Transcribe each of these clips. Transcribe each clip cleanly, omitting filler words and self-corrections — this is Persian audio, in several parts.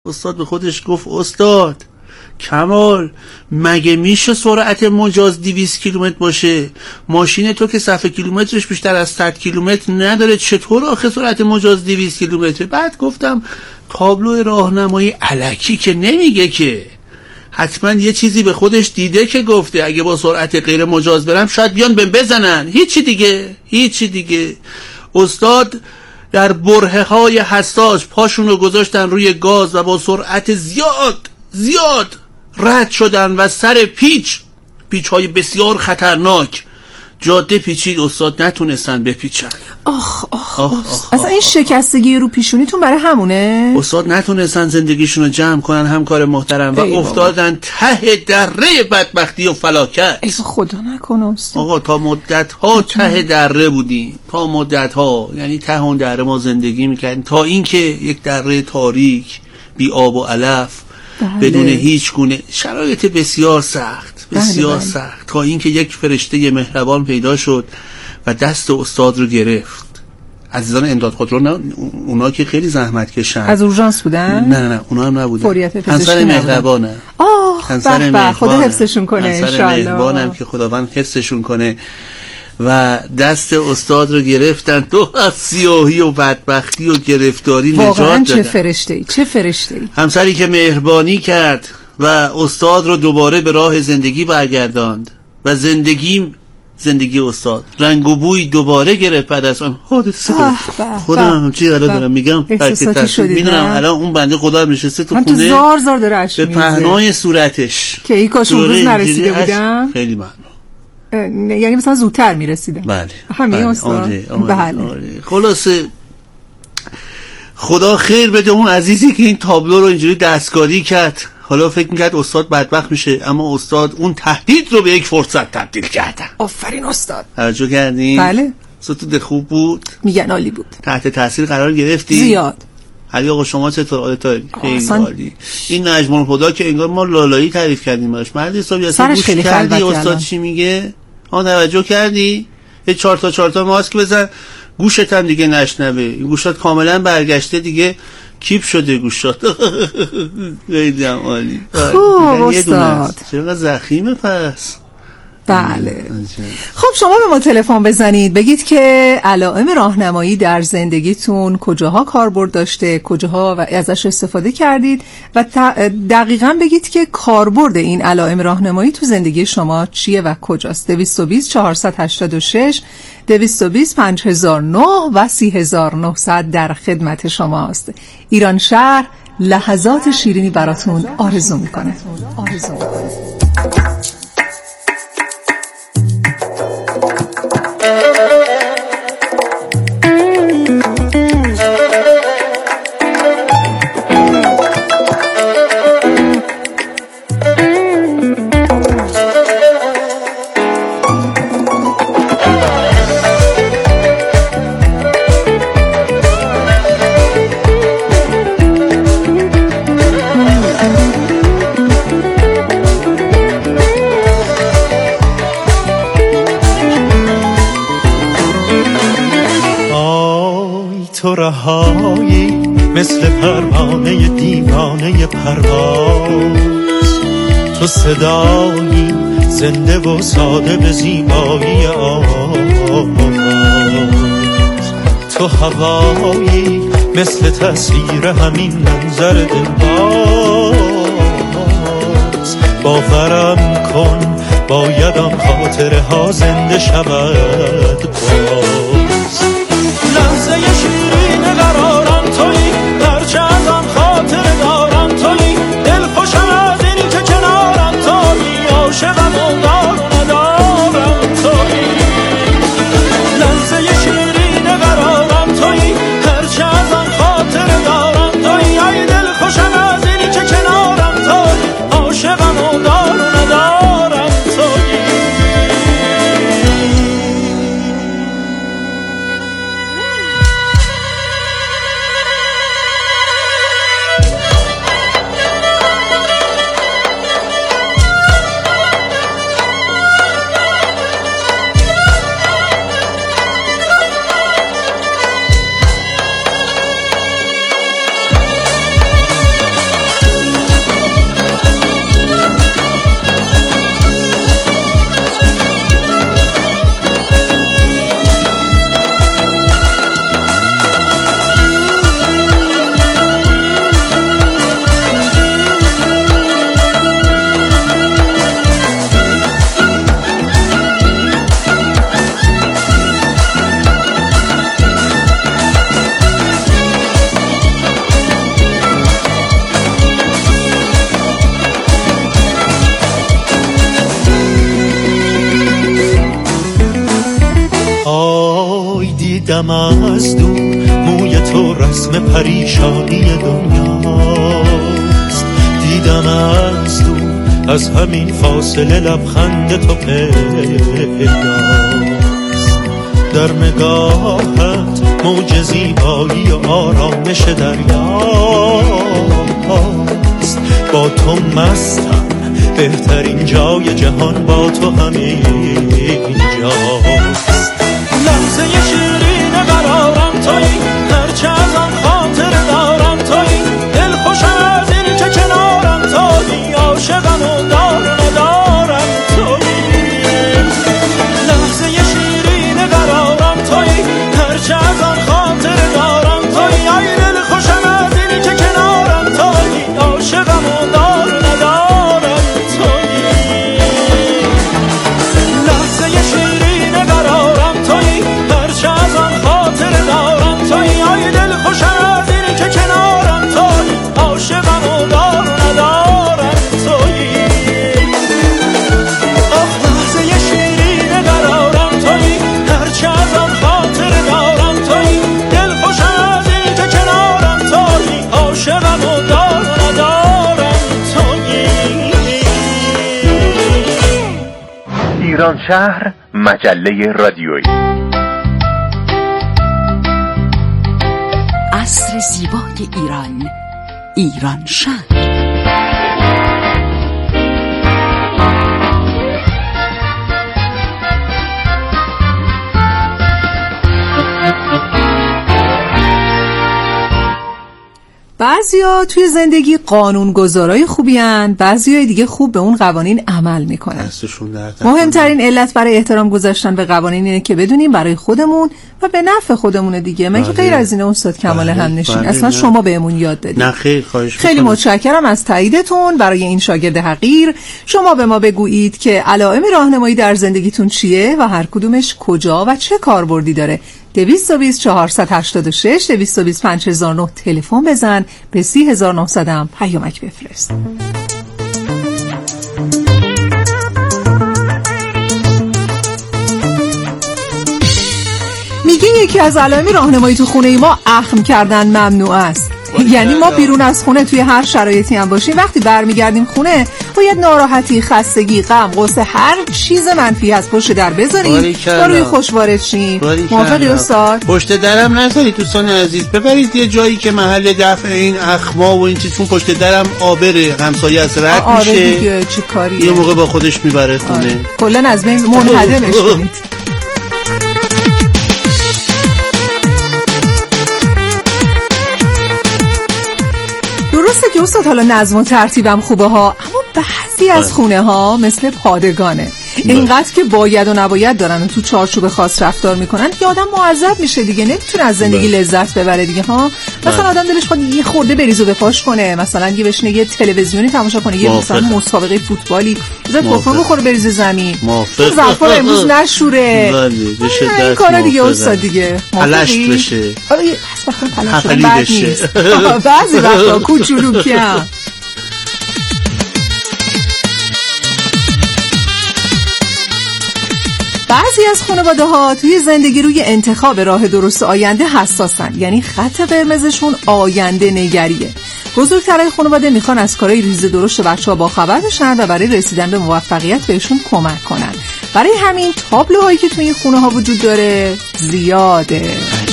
استاد به خودش گفت استاد کمال، مگه میشه سرعت مجاز 200 کیلومتر باشه؟ ماشین تو که صفحه کیلومترش بیشتر از 100 کیلومتر نداره، چطور آخه سرعت مجاز 200 کیلومتر؟ بعد گفتم تابلو راهنمایی الکی که نمیگه که، حتما یه چیزی به خودش دیده که گفته اگه با سرعت غیر مجاز برم شاید بیان بهم بزنن. هیچی دیگه. استاد در برهه های حساس پاشونو گذاشتن روی گاز و با سرعت زیاد رد شدن و سر پیچ های بسیار خطرناک جاده پیچید. استاد نتونستن بپیچن. آخ. اصلا این شکستگی رو پیشونیتون برای همونه؟ استاد نتونستن زندگیشون رو جمع کنن، همکار محترم، و افتادن ته دره بدبختی و فلاکت. ای خدا نکنه استاد. آقا تا مدت ها ته دره بودیم، تا مدت ها، یعنی ته اون دره ما زندگی میکردیم تا اینکه یک دره تاریک بی آب و علف، بدون هیچ گونه شرایط بسیار سخت تا اینکه یک فرشته مهربان پیدا شد و دست استاد رو گرفت. عزیزان امداد خودرو نه، اونا که خیلی زحمت کشن. از اورژانس بودن؟ نه اونا هم نبودن. فوریت پزشکی همسر مهربانه. به خدا حفظشون کنه ان شاء الله. مهربانم که خداوند حفظشون کنه. و دست استاد رو گرفتن تو از سیاهی و بدبختی و گرفتاری نجات دادن. واقعا چه فرشته‌ای. همسری که مهربانی کرد و استاد رو دوباره به راه زندگی برگرداند و زندگی استاد رنگ و بوی دوباره گرفت بعد از آن حادثه. خودم چی الان دارم میگم، میدونم الان اون بنده خدا نشسته تو خونه، زار داره اش به پهنای صورتش که ای کاش اون روز نرسیده بودم. خیلی ممنون. یعنی مثلا زودتر میرسیدم. بله همین استاد. بله. خلاصه خدا خیر بده اون عزیزی که این تابلو رو اینجوری دستکاری کرد. حالا فکر میکرد استاد بدبخت میشه، اما استاد اون تهدید رو به یک فرصت تبدیل کردن. آفرین استاد. توجه کردین؟ بله. صوتت خوب بود؟ میگن عالی بود. تحت تاثیر قرار گرفتی؟ زیاد. علی آقا شما چطور؟ عالی. خیلی عالی. این نجم الهدی که انگار ما لالایی تعریف کردیم براش. مرد حسابی اصلا گوش کردی استاد چی میگه؟ توجه کردی؟ یه 4 تا ماسک بزن گوشت هم دیگه نشنوه. این گوشات کاملا برگشته دیگه، کیپ شده گوشات. خیلی عالی. خوب استاد. چقدر زخیمه پس. بله. خب شما به ما تلفن بزنید بگید که علائم راهنمایی در زندگیتون کجاها کاربرد داشته، کجاها و ازش استفاده کردید و دقیقاً بگید که کاربرد این علائم راهنمایی تو زندگی شما چیه و کجاست. 220 486 220 5009 و 3900 در خدمت شماست. ایران شهر لحظات شیرینی براتون آرزو میکنه. تو رهایی مثل پروانه دیوانه پرواز، تو صدایی زنده و ساده به زیبایی آواز، تو هوایی مثل تصویر همین منظر دلباز. باورم کن بایدم خاطره ها زنده شود باز. لحظه شیرین قرارم تویی، هرچه ازم خاطر دارم تویی، دل خوشم از این که کنارم تویی، عاشقم و دار و ندارم تویی. لحظه شیرین قرارم تویی، هرچه ازم خاطر دارم تویی، ای دل خوشم از این که کنارم تویی، عاشقم و دار و ندارم تویی. دیدم از دور موی تو رسم پریشانی دنیاست، دیدم از دور از همین فاصله لبخند تو پیداست، در نگاهت موج زیبایی و آرامش دریاست، با تو مستم بهترین جای جهان با تو همین جاست، لحظه شیرین قرارم تویی، هرچه از آن خاطر دارم تویی، دل خوشم از این که کنارم تویی، عاشقم و دار ندارم تویی، لحظه شیرین قرارم تویی، هرچه از آن خاطر دارم تویی، ای دل خوشم از این که کنارم تویی، عاشقم و دار ندارم تویی، لحظه شیرین قرارم تویی، هرچه از آن خاطر دارم تویی، ای دل خوشم از این که کنارم تویی، عاشقم و دار ندارم تویی، آخ لحظه شیرین قرارم تویی، هرچه از آن خاطر دارم تویی، دل خوشم از این که کنارم تویی، عاشقم و دار ندارم تویی. ایران شهر، مجله رادیویی. عصر زیبای ایران، ایران شهر. بعضیا توی زندگی قانونگذارای خوبی هن، بعضیای دیگه خوب به اون قوانین عمل میکنن. مهمترین علت برای احترام گذاشتن به قوانین اینه که بدونیم برای خودمون و به نفع خودمونه دیگه. من که غیر از اینه استاد کمال همنشین اصلا شما بهمون یاد دادید. نه خیر، خواهش می‌کنم. خیلی متشکرم از تاییدتون برای این شاگرد حقیر. شما به ما بگویید که علائم راهنمایی در زندگیتون چیه و هر کدومش کجا و چه کاربردی داره. 220 486 220 5009 تلفن بزن، به 30900 هم پیامک بفرست. میگه یکی از علائم راهنمایی تو خونه ما اخم کردن ممنوع است. یعنی ما بیرون از خونه توی هر شرایطی هم باشیم، وقتی برمیگردیم خونه باید ناراحتی، خستگی، غم، غصه، هر چیز منفی از پشت در بذاریم تا روی خوش وارد شیم. موافقی استاد؟ پشت درم نذارید دوستان عزیز، ببرید یه جایی که محل دفع این اخما و این چیز، چون پشت درم آبره، همسایه از رد میشه. آره دیگه، چه کاریه؟ یه موقع با خودش میبره خونه. کلا از بین منهدمش کنید. درسته که استاد حالا نظم و ترتیبم خوبه ها، اما بعضی از خونه ها مثل پادگانه، اینقدر که باید و نباید دارن و تو چارچوب خاص رفتار میکنن که آدم معذب میشه دیگه، نمیتونه از زندگی لذت ببره دیگه ها. مثلا آدم دلش خواهد یه خورده بریز و بپاش کنه، مثلا یه بشینه یه تلویزیونی تماشا کنه، یه مثلا مسابقه فوتبالی بذار کفر بخوره بریز زمین، ظرفا رو امروز نشوره، این کارا دیگه استاد دیگه پلشت بشه، حفلی بشه، بعضی وقتا کوچولوکی هم. بعضی از خانواده ها توی زندگی روی انتخاب راه درست آینده حساسن، یعنی خط قرمزشون آینده نگریه. بزرگترهای خانواده میخوان از کارهای ریز درشت بچه‌ها باخبر بشن و برای رسیدن به موفقیت بهشون کمک کنن. برای همین تابلوهایی که توی این خونه ها وجود داره زیاده.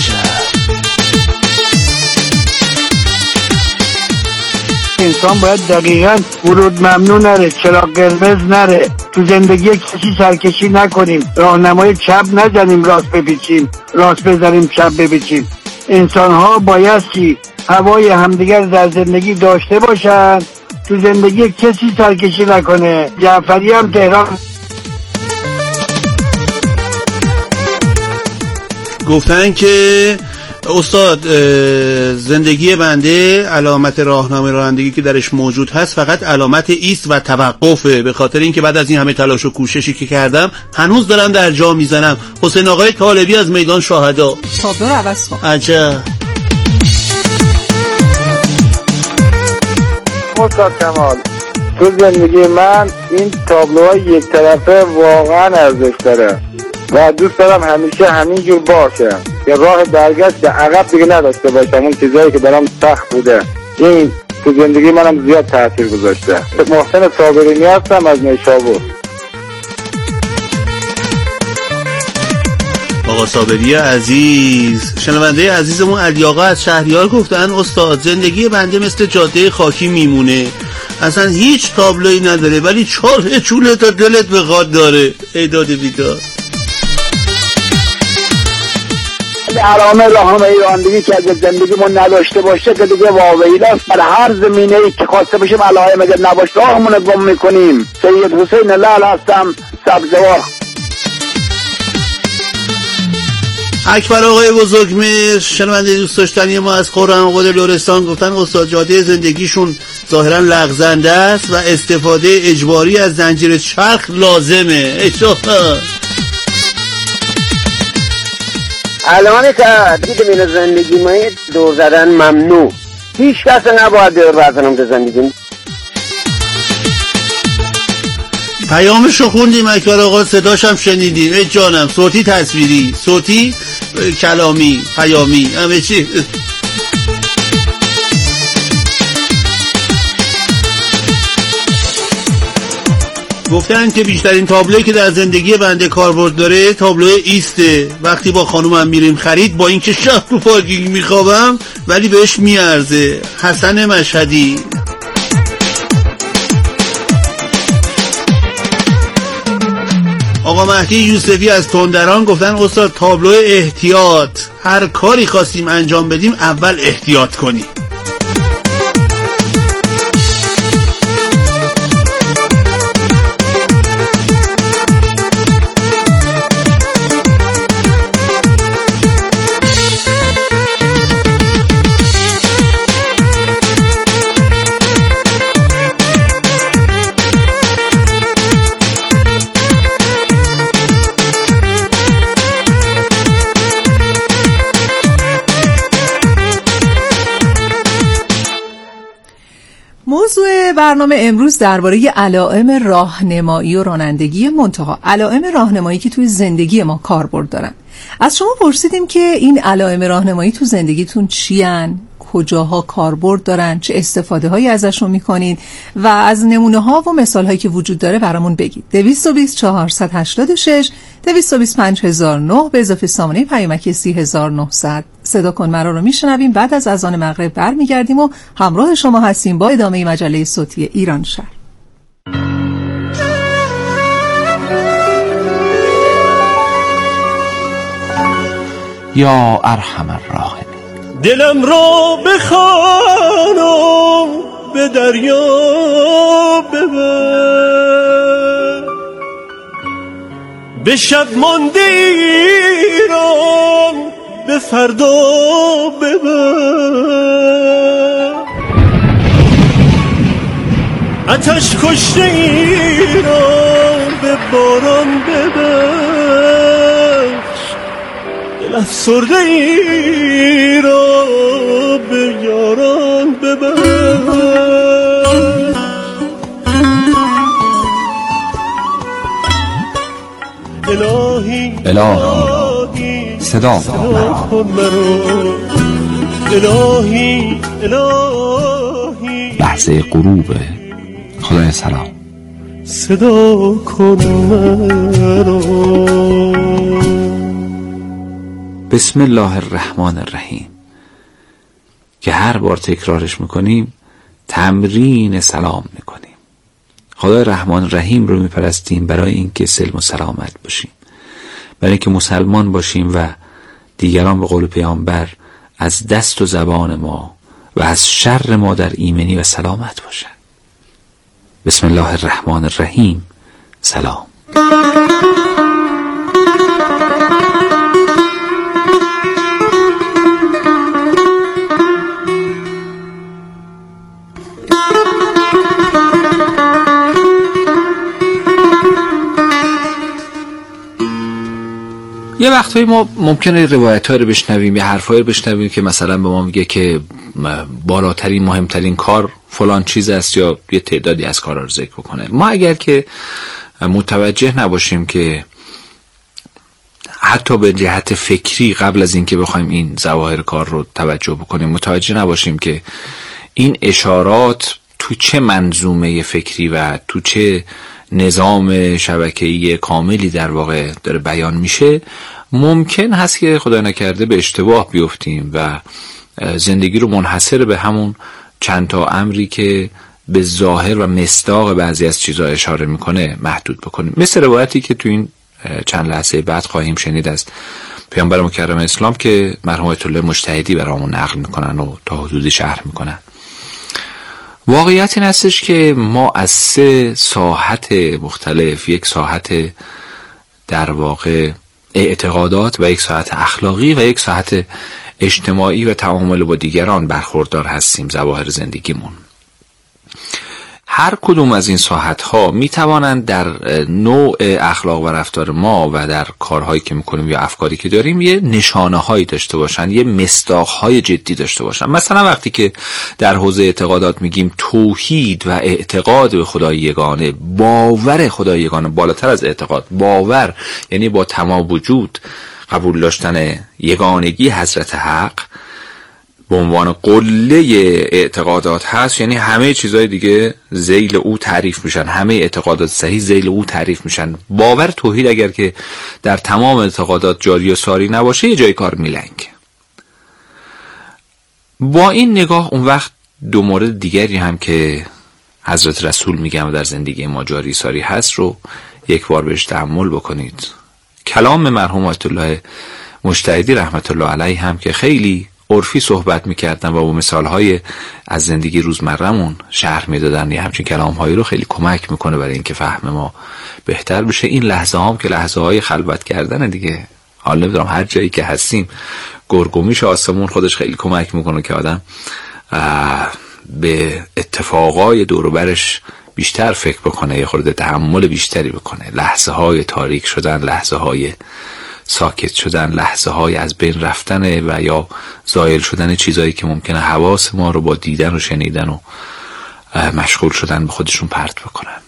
انسان باید دقیقاً ورود ممنوع نره، چراغ قرمز نره، تو زندگی کسی سرکشی نکنیم، راهنمای چپ نزنیم راست بپیچیم، راست بزنیم چپ بپیچیم. انسان ها بایستی هوای همدیگر در زندگی داشته باشن، تو زندگی کسی سرکشی نکنه. جعفری هم تهران گفتن که استاد زندگی بنده علامت راهنمای رانندگی که درش موجود هست فقط علامت ایست و توقفه، به خاطر اینکه بعد از این همه تلاش و کوششی که کردم هنوز دارم در جا میزنم. حسین آقای طالبی از میدان شهدا. تابلو رو عوض کن. عجب. استاد کمال، تو زندگی من این تابلوهای یک طرفه واقعا ارزش داره و دوست دارم همیشه همینجور باشه. که راه درگشت به عقب دیگه نداشته باشم. اون چیزایی که برام سخت بوده این تو زندگی منم زیاد تاثیر گذاشته. محسن صابری هستم از نیشابور. آقا صابری عزیز، شنونده عزیزمون علی‌آقا از شهریار گفتن استاد زندگی بنده مثل جاده خاکی میمونه، اصلا هیچ تابلویی نداره ولی چاله چوله تا دلت بخواد داره. ایداد بیداد علائم راهنمایی رانندگی که از زندگیمون نداشته باشه که دیگه واقعی است. در هر زمینه‌ای که خواسته باشیم علائم اگر نباشه راهمون رو گم می‌کنیم. سید حسین لعل هستم، سبزوار. اکبر آقای بزرگمهر، شنونده دوست داشتنی ما از خرم قد لرستان، گفتن استاد جاده زندگیشون ظاهرا لغزنده است و استفاده اجباری از زنجیر چرخ لازمه. الان که دیگه زندگی ما دور زدن ممنوع، هیچ کس نباید دور بزنم به زندگی. پیامشو خوندیم اکبر آقا، صداشم شنیدیم. ای جانم، صوتی تصویری، صوتی کلامی، پیامی، همه چی. گفتن که بیشترین تابلویی که در زندگی بنده کاربرد داره تابلو ایسته. وقتی با خانومم میریم خرید، با اینکه شب تو پارکینگ میخوابم ولی بهش میارزه. حسن مشهدی. آقا مهدی یوسفی از تندران گفتن استاد تابلو احتیاط، هر کاری خواستیم انجام بدیم اول احتیاط کنیم. موضوع برنامه امروز درباره علائم راهنمایی و رانندگی، منتها علائم راهنمایی که توی زندگی ما کاربرد دارن. از شما پرسیدیم که این علائم راهنمایی تو زندگیتون چیان، کجاها کاربرد دارن، چه استفاده هایی ازشون میکنین و از نمونه ها و مثال هایی که وجود داره برامون بگید. 220 486 225 1009 به اضافه سامانه پیامکی 3900. صدا کن مرا رو میشنویم. بعد از اذان مغرب برمیگردیم و همراه شما هستیم با ادامه مجله صوتی ایران شهر. یا ارحم الراحمین. دلم را بخوانم به دریا ببر، به شب مانده ایران به فردا ببر، آتش کشته ایران به باران ببر، دل افسرده ای را به یاران ببر. الهی صدا کن مرا، الهی لحظه غروب. خدای سلام، صدا کن مرا. بسم الله الرحمن الرحیم که هر بار تکرارش میکنیم تمرین سلام میکنیم. خدای رحمان رحیم رو میپرستیم برای اینکه سلم و سلامت باشیم، برای اینکه مسلمان باشیم و دیگران به قول پیامبر از دست و زبان ما و از شر ما در ایمنی و سلامت باشن. بسم الله الرحمن الرحیم. سلام. یه وقتایی ما ممکنه روایت‌ها رو بشنویم، یه حرفایی رو بشنویم که مثلا به ما میگه که بالاترین مهمترین کار فلان چیز است یا یه تعدادی از کارا رو ذکر کنه. ما اگر که متوجه نباشیم که حتی به جهت فکری قبل از اینکه بخوایم این ظواهر کار رو توجه بکنیم متوجه نباشیم که این اشارات تو چه منظومه فکری و تو چه نظام شبکه‌ای کاملی در واقع داره بیان میشه، ممکن هست که خدا نکرده به اشتباه بیفتیم و زندگی رو منحصر به همون چند تا امری که به ظاهر و مصداق بعضی از چیزها اشاره میکنه محدود بکنیم. مثل روایتی که تو این چند لحظه بعد خواهیم شنید از پیامبر مکرم اسلام که مرحوم آیت الله مجتهدی برامون نقل میکنن و تا حدودی شرح میکنن. واقعیت این هستش که ما از 3 ساحت مختلف، یک ساحت در واقع اعتقادات و یک ساحت اخلاقی و یک ساحت اجتماعی و تعامل با دیگران برخوردار هستیم. ظواهر زندگیمون هر کدوم از این ساحت‌ها می‌توانند در نوع اخلاق و رفتار ما و در کارهایی که می‌کنیم یا افکاری که داریم یه نشانه‌هایی داشته باشن، یه مصداق‌های جدی داشته باشن. مثلا وقتی که در حوزه اعتقادات میگیم توحید و اعتقاد به خدای یگانه، باور خدای یگانه بالاتر از اعتقاد، باور یعنی با تمام وجود قبول داشتن یگانگی حضرت حق به عنوان قله اعتقادات هست، یعنی همه چیزهای دیگه ذیل او تعریف میشن، همه اعتقادات صحیح ذیل او تعریف میشن. باور توحید اگر که در تمام اعتقادات جاری و ساری نباشه یه جای کار میلنگ. با این نگاه اون وقت 2 مورد دیگری هم که حضرت رسول میگم و در زندگی ما جاری ساری هست رو یک بار بهش تأمل بکنید. کلام مرحوم آیت الله مجتهدی رحمت الله علیه هم که خیلی عرفی صحبت میکردن و با مثالهای از زندگی روزمرمون شرح میدادن، یه همچین کلامهایی رو خیلی کمک میکنه برای اینکه فهم ما بهتر بشه. این لحظه هم که لحظه های خلوت کردن دیگه، حال نمیدونم هر جایی که هستیم گرگومیش آسمون خودش خیلی کمک میکنه که آدم به اتفاقای دور و برش بیشتر فکر بکنه، یه خورده تحمل بیشتری بکنه. لحظه های تاریک شدن، لحظه های ساکت شدن، لحظه های از بین رفتن و یا زایل شدن چیزایی که ممکنه حواس ما رو با دیدن و شنیدن و مشغول شدن به خودشون پرت بکنن.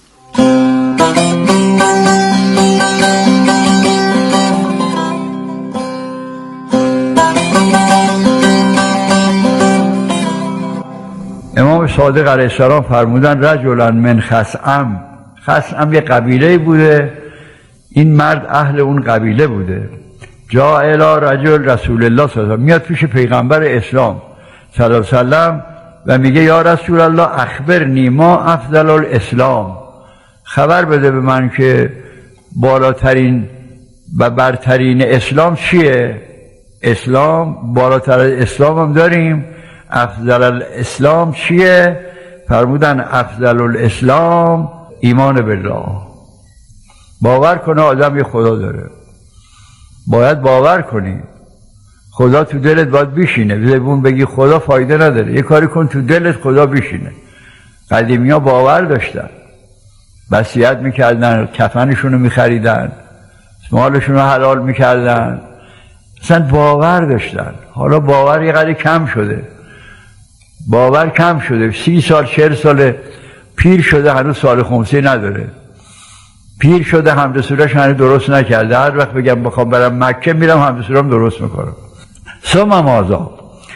امام صادق علیه السلام فرمودن رجلا من خثعم. خثعم یه قبیله بوده، این مرد اهل اون قبیله بوده. جاء الی رجل رسول الله صلی الله علیه و میاد پیش پیغمبر اسلام صلی الله علیه و سلم و میگه یا رسول الله اخبرنی ما افضل الاسلام، خبر بده به من که بالاترین و برترین اسلام چیه؟ اسلام بالاتر از اسلام هم داریم، افضل الاسلام چیه؟ فرمودن افضل الاسلام ایمان بالله. باور کنه آدم یه خدا داره، باید باور کنی خدا تو دلت باید بشینه. زبون بگی خدا فایده نداره، یه کاری کن تو دلت خدا بشینه. قدیمی ها باور داشتن، وصیت میکردن، کفنشون رو میخریدن، مالشون رو حلال میکردن، اصلا باور داشتن. حالا باور یه قدری کم شده، باور کم شده. 30 سال 40 سال پیر شده هنوز سال خمسی نداره، پیر شده حمد سوره‌اش هنوز درست نکرده. هر وقت بگم بخوام برم مکه میرم حمد سوره‌ام درست میکنم. ثم ماذا؟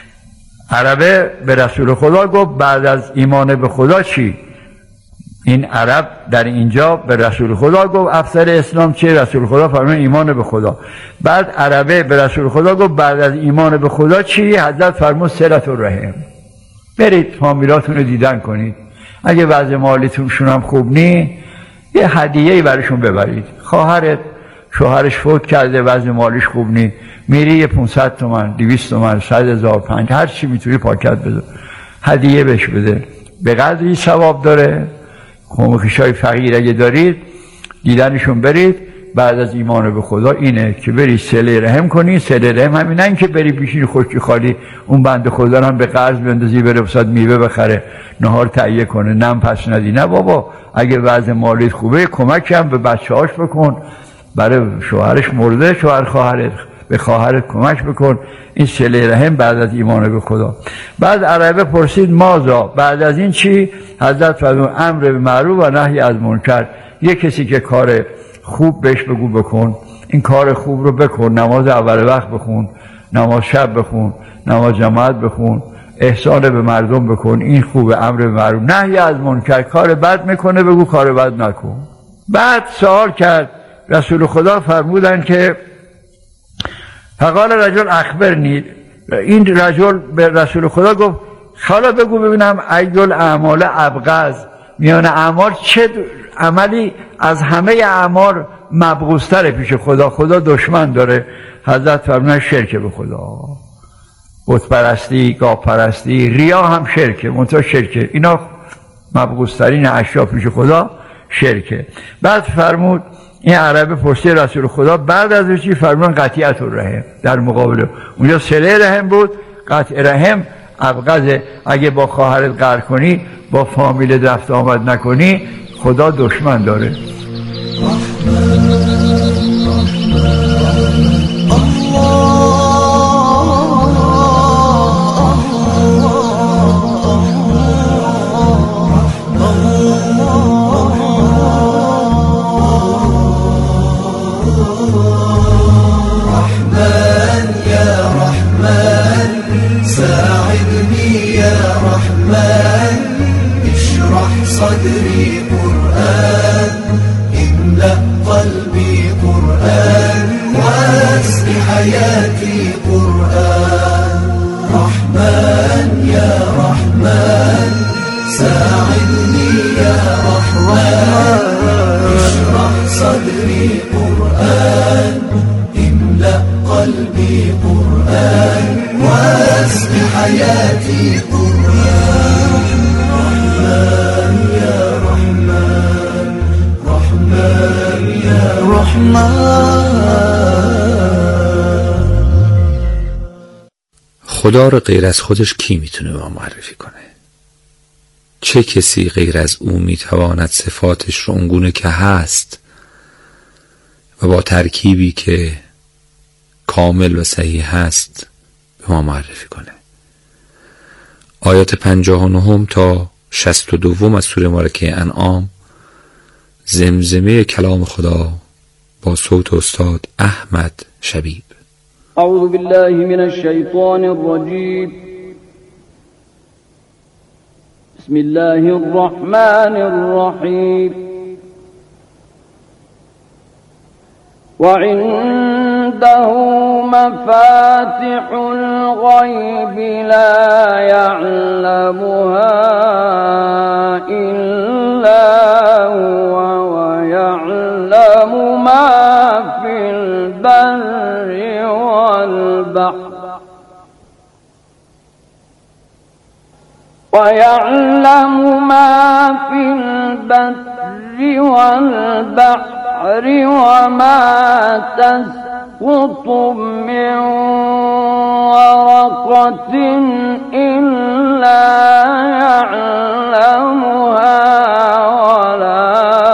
عربه به رسول خدا گفت بعد از ایمان به خدا چی؟ این عرب در اینجا به رسول خدا گفت افضل اسلام چیه؟ رسول خدا فرمود ایمان به خدا. بعد عربه به رسول خدا گفت بعد از ایمان به خدا چی؟ حضرت فرمود صلة الرحم. برید فامیلاتون رو دیدن کنید، اگه وضع مالیتون هم خوب نی یه هدیه‌ای براشون ببرید. خواهرت شوهرش فوت کرده وضع مالیش خوب نی، میری یه 500 تومن 200 تومن 100,000 5 هر چی میتونی پاکت بده هدیه بهش بده، به قدری ثواب داره. خمخشای فقیر اگه دارید دیدنشون برید. بعد از ایمان به خدا اینه که بری صله رحم کنی. صله رحم همین نه که بری بشینی خشکی خالی اون بنده خدا هم به قرض بندازی بره وسط میوه بخره نهار تهیه کنه نم پس ندی. نه بابا، اگه وضع مالیت خوبه کمک هم به بچه‌هاش بکن، برای شوهرش مرده شوهر خواهرت به خواهرت کمک بکن. این صله رحم بعد از ایمان به خدا. بعد عربه پرسید ماذا؟ بعد از این چی؟ حضرت فرمود امر به معروف و نهی از منکر. یه کسی که کار خوب بهش بگو بکن، این کار خوب رو بکن، نماز اول وقت بخون، نماز شب بخون، نماز جماعت بخون، احسان به مردم بکن، این خوبه، امر به معروف، نهی از منکر. کار بد میکنه بگو کار بد نکن. بعد سوال کرد، رسول خدا فرمودن که فقال رجل اخبرنی، این رجل به رسول خدا گفت حالا بگو ببینم ایل اعمال ابغض، میان اعمال چه عملی از همه اعمال مبغوض‌تره پیش خدا، خدا دشمن داره؟ حضرت فرمودن شرک به خدا، بت پرستی، گاو پرستی، ریا هم شرکه، منتها شرکه، اینا مبغوض‌ترین اشیا پیش خدا شرکه. بعد فرمود این عربه پرسید رسول خدا بعد از چی؟ فرمودن قطیعت الرحم، در مقابل اونجا صله رحم بود، قطع رحم ابغضه. اگه با خواهرت قهر کنی، با فامیل رفت آمد نکنی، خدا دشمن داره. صدري قرآن املأ قلبي قرآن واسق حياتي قرآن رحمن يا رحمن ساعدني يا رحمن اشرح صدري قرآن املأ قلبي قرآن واسق حياتي قرآن رحمن يا رحمن رحمن يا رحمن. خدا رو غیر از خودش کی میتونه به ما معرفی کنه؟ چه کسی غیر از او میتواند صفاتش رو اونگونه که هست و با ترکیبی که کامل و صحیح هست به ما معرفی کنه؟ آیات 59 تا 62 از سوره مبارکه انعام زمزمه کلام خدا با صوت استاد احمد شبیب. اعوذ بالله من الشیطان الرجیم بسم الله الرحمن الرحیم وعنده مفاتح الغيب لا يعلمها إلا هو ويعلم ما في البر والبحر ويعلم ما في البر والبحر وما تسقط من ورقة إلا يعلمها ولا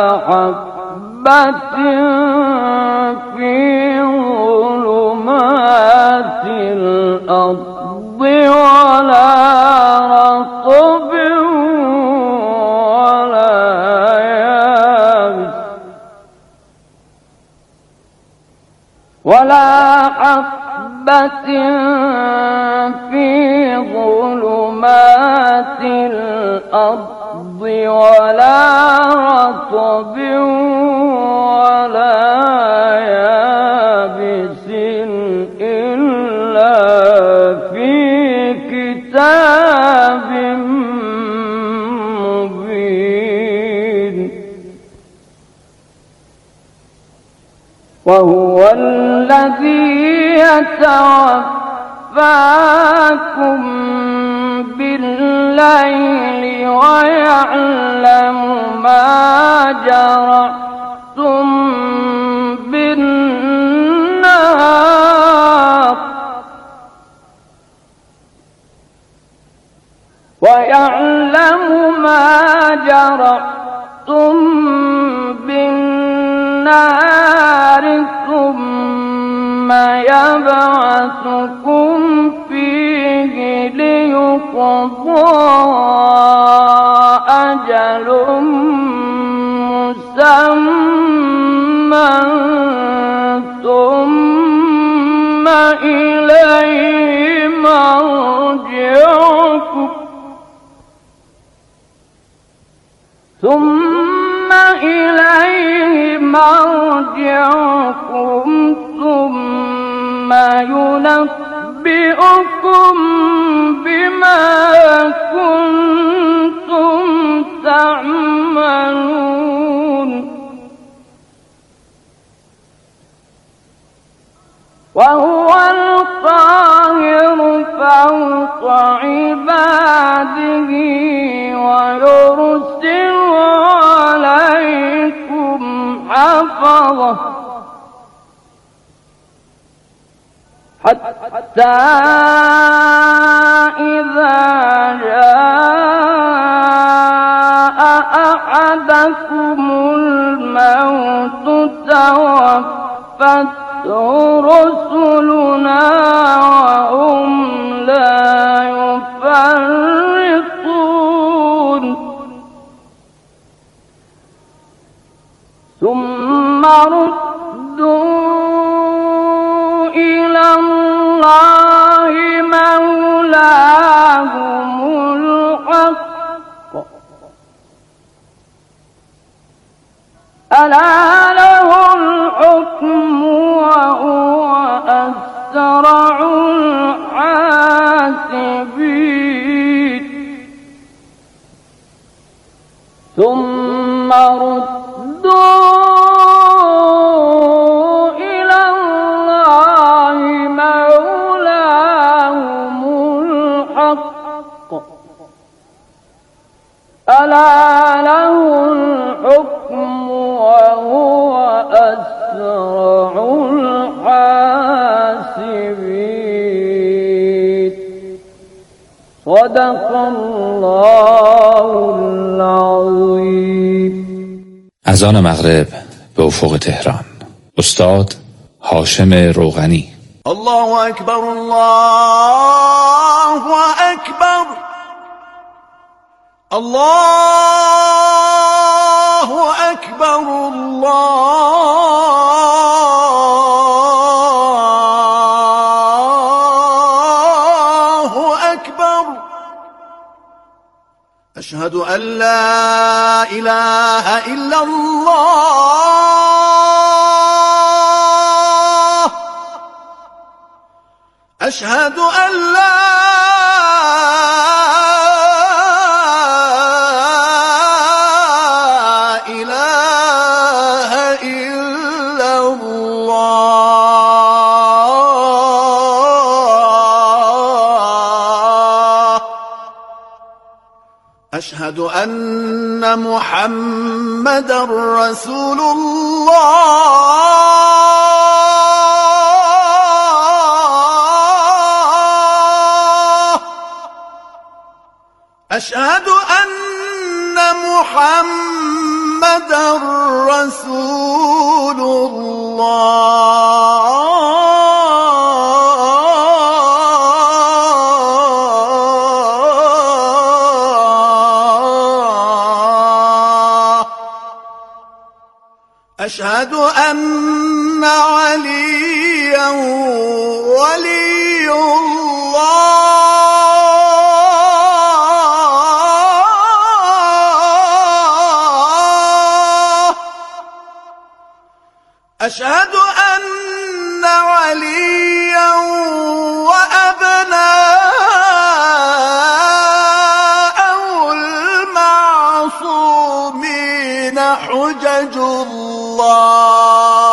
حبة في ظلمات الأرض ولا رطب ولا حبة في ظلمات الأرض ولا رطب ولا يابس إلا في كتاب مبين وهو الذي يتوفاكم بالليل ويعلم ما جرحتم بالنهار ويعلم ما جرحتم بالنهار ثم يبعثكم فيه ليقضى أجل مسمى ثم إليه مرجعكم ثم ينبئكم بما كنتم تعملون وهو القاهر فوق عباده ويرسل عليكم حفظه حتى إذا جاء أحدكم الموت توفته رسلنا وهم لا يفرطون ثم ردوا إلى الله مولاهم الحق ألا له الحكم وهو أسرع الحاسبين ثم ردوا إلى الله مولاهم الحق ألا له الحكم وهو أسرع الحاسبين صدق الله العظيم. اذان مغرب به افق تهران. استاد هاشم روغنی. الله اکبر الله اکبر الله اکبر الله اکبر اشهد ان لا اله الا الله اشهد ان لا اله الا الله اشهد ان محمدا رسول الله أشهد أن محمدا رسول الله أشهد أن عليا ولي الله أشهد أن عليا وأبناءه المعصومين حجج الله